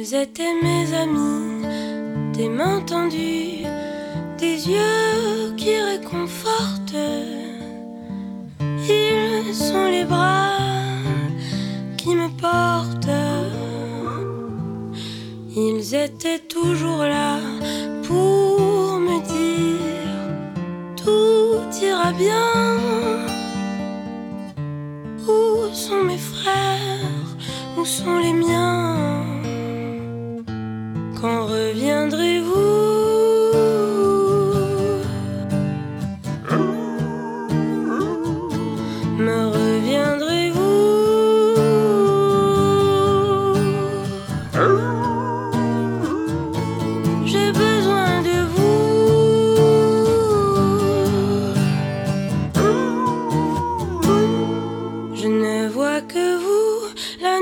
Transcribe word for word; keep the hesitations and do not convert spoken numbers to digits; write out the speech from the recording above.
Ils étaient mes amis, des mains tendues, des yeux qui réconfortent. Ils sont les bras qui me portent. Ils étaient toujours là pour me dire tout ira bien. Où sont mes frères? Où sont les miens? Quand reviendrez-vous? Me reviendrez-vous? J'ai besoin de vous. Je ne vois que vous, la